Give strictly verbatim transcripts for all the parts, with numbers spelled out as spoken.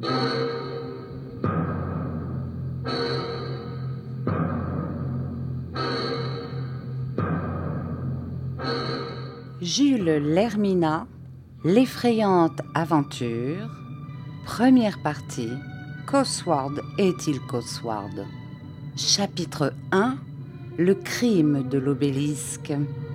Jules L'Hermina, l'effrayante aventure, première partie, Cosword est-il Cosword? Chapitre un, le crime de l'obélisque.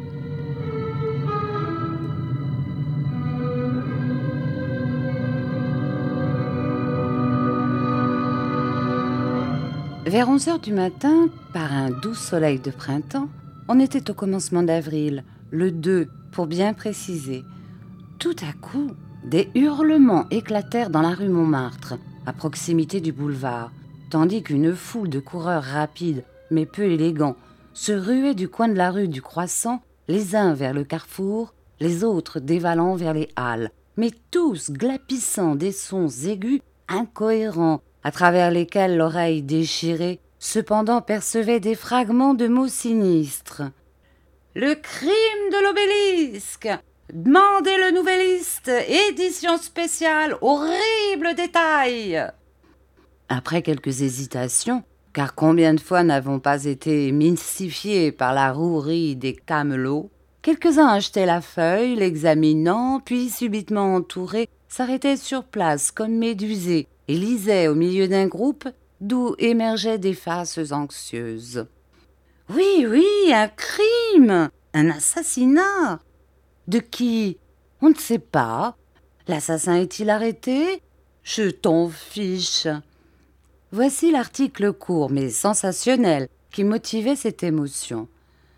Vers onze heures du matin, par un doux soleil de printemps, on était au commencement d'avril, le deux pour bien préciser. Tout à coup, des hurlements éclatèrent dans la rue Montmartre, à proximité du boulevard, tandis qu'une foule de coureurs rapides, mais peu élégants, se ruait du coin de la rue du Croissant, les uns vers le carrefour, les autres dévalant vers les halles, mais tous glapissant des sons aigus, incohérents, à travers lesquels l'oreille déchirée, cependant percevait des fragments de mots sinistres. « Le crime de l'obélisque ! Demandez le Nouvelliste, édition spéciale, horrible détail !» Après quelques hésitations, car combien de fois n'avons pas été mystifiés par la rouerie des camelots, quelques-uns achetaient la feuille, l'examinant, puis subitement entourés, s'arrêtaient sur place comme médusés et lisaient au milieu d'un groupe d'où émergeaient des faces anxieuses. « Oui, oui, un crime, un assassinat. De qui? On ne sait pas. L'assassin est-il arrêté? Je t'en fiche. » Voici l'article court mais sensationnel qui motivait cette émotion.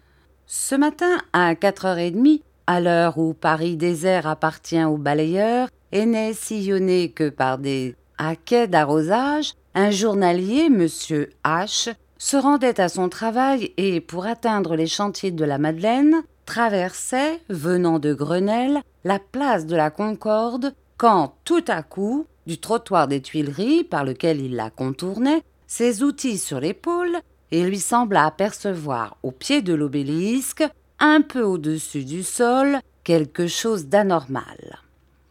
Ce matin, à quatre heures trente, à l'heure où Paris désert appartient aux balayeurs et n'est sillonné que par des haquets d'arrosage, un journalier, monsieur H., se rendait à son travail et, pour atteindre les chantiers de la Madeleine, traversait, venant de Grenelle, la place de la Concorde, quand, tout à coup, du trottoir des Tuileries, par lequel il la contournait, ses outils sur l'épaule, et lui sembla apercevoir, au pied de l'obélisque, un peu au-dessus du sol, quelque chose d'anormal.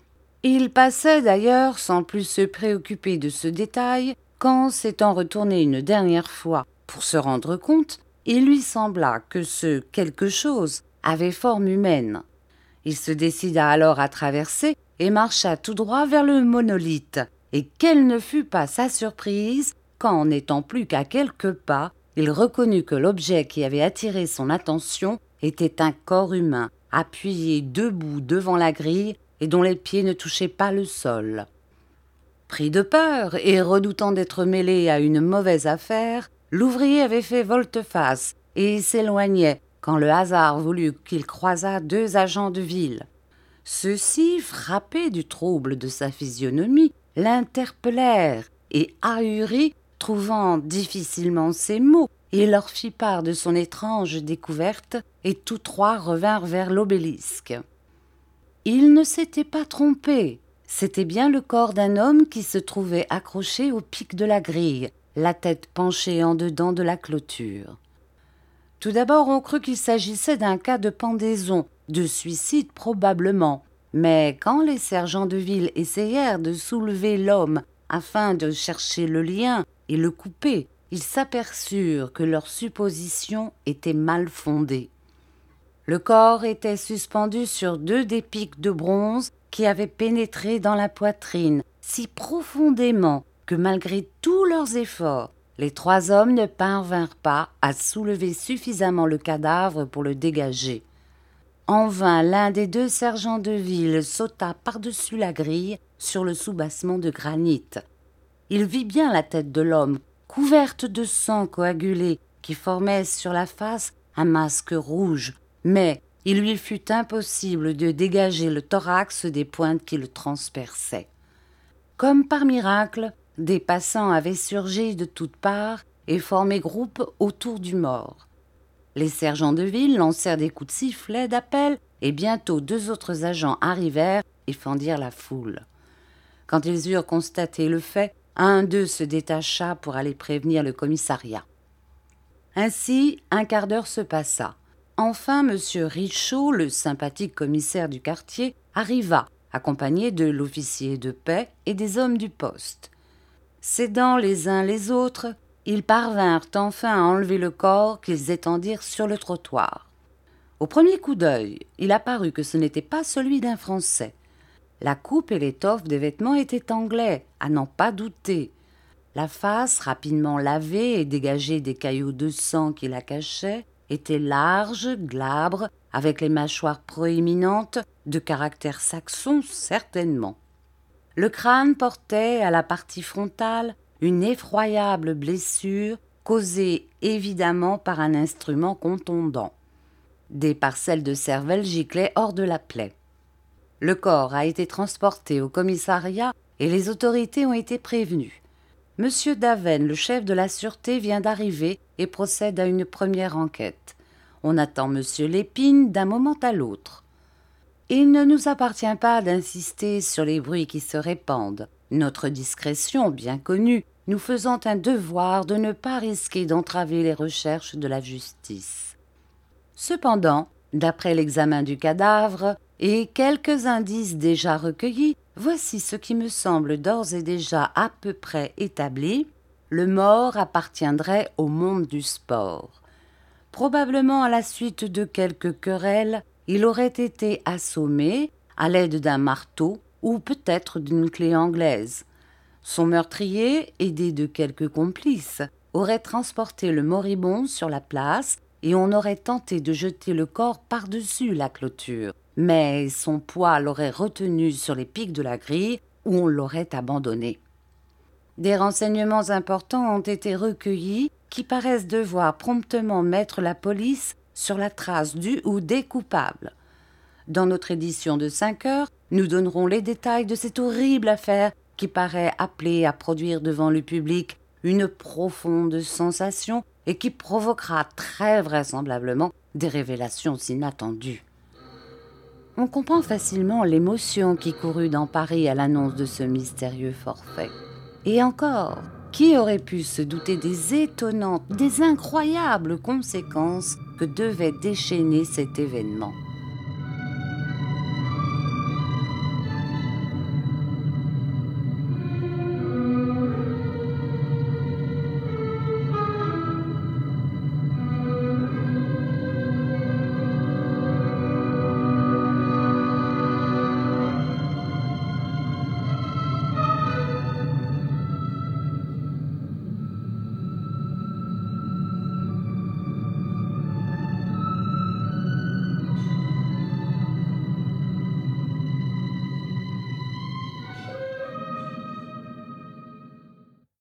Il passait d'ailleurs sans plus se préoccuper de ce détail, quand, s'étant retourné une dernière fois pour se rendre compte, il lui sembla que ce quelque chose avait forme humaine. Il se décida alors à traverser et marcha tout droit vers le monolithe. Et quelle ne fut pas sa surprise quand, n'étant plus qu'à quelques pas, il reconnut que l'objet qui avait attiré son attention était un corps humain, appuyé debout devant la grille et dont les pieds ne touchaient pas le sol. Pris de peur et redoutant d'être mêlé à une mauvaise affaire, l'ouvrier avait fait volte-face et s'éloignait quand le hasard voulut qu'il croisât deux agents de ville. Ceux-ci, frappés du trouble de sa physionomie, l'interpellèrent et, ahuris, trouvant difficilement ses mots, il leur fit part de son étrange découverte et tous trois revinrent vers l'obélisque. Ils ne s'étaient pas trompés. C'était bien le corps d'un homme qui se trouvait accroché au pic de la grille, la tête penchée en dedans de la clôture. Tout d'abord, on crut qu'il s'agissait d'un cas de pendaison, de suicide probablement, mais quand les sergents de ville essayèrent de soulever l'homme afin de chercher le lien et le couper, ils s'aperçurent que leur supposition était mal fondée. Le corps était suspendu sur deux des pics de bronze qui avaient pénétré dans la poitrine si profondément que malgré tous leurs efforts, les trois hommes ne parvinrent pas à soulever suffisamment le cadavre pour le dégager. En vain, l'un des deux sergents de ville sauta par-dessus la grille sur le soubassement de granit. Il vit bien la tête de l'homme, couverte de sang coagulé, qui formait sur la face un masque rouge, mais il lui fut impossible de dégager le thorax des pointes qui le transperçaient. Comme par miracle, des passants avaient surgi de toutes parts et formé groupe autour du mort. Les sergents de ville lancèrent des coups de sifflet d'appel et bientôt deux autres agents arrivèrent et fendirent la foule. Quand ils eurent constaté le fait, un d'eux se détacha pour aller prévenir le commissariat. Ainsi, un quart d'heure se passa. Enfin, M. Richaud, le sympathique commissaire du quartier, arriva, accompagné de l'officier de paix et des hommes du poste. S'aidant les uns les autres, ils parvinrent enfin à enlever le corps qu'ils étendirent sur le trottoir. Au premier coup d'œil, il apparut que ce n'était pas celui d'un Français. La coupe et l'étoffe des vêtements étaient anglais, à n'en pas douter. La face, rapidement lavée et dégagée des caillots de sang qui la cachaient, était large, glabre, avec les mâchoires proéminentes, de caractère saxon certainement. Le crâne portait, à la partie frontale, une effroyable blessure, causée évidemment par un instrument contondant. Des parcelles de cervelle giclaient hors de la plaie. Le corps a été transporté au commissariat et les autorités ont été prévenues. Monsieur Daven, le chef de la sûreté, vient d'arriver et procède à une première enquête. On attend Monsieur Lépine d'un moment à l'autre. Il ne nous appartient pas d'insister sur les bruits qui se répandent, notre discrétion, bien connue, nous faisant un devoir de ne pas risquer d'entraver les recherches de la justice. Cependant, d'après l'examen du cadavre et quelques indices déjà recueillis, voici ce qui me semble d'ores et déjà à peu près établi. Le mort appartiendrait au monde du sport. Probablement à la suite de quelques querelles, il aurait été assommé à l'aide d'un marteau ou peut-être d'une clé anglaise. Son meurtrier, aidé de quelques complices, aurait transporté le moribond sur la place et on aurait tenté de jeter le corps par-dessus la clôture. Mais son poids l'aurait retenu sur les pics de la grille où on l'aurait abandonné. Des renseignements importants ont été recueillis qui paraissent devoir promptement mettre la police sur la trace du ou des coupables. Dans notre édition de cinq heures, nous donnerons les détails de cette horrible affaire qui paraît appelée à produire devant le public une profonde sensation et qui provoquera très vraisemblablement des révélations inattendues. On comprend facilement l'émotion qui courut dans Paris à l'annonce de ce mystérieux forfait. Et encore, qui aurait pu se douter des étonnantes, des incroyables conséquences que devait déchaîner cet événement ?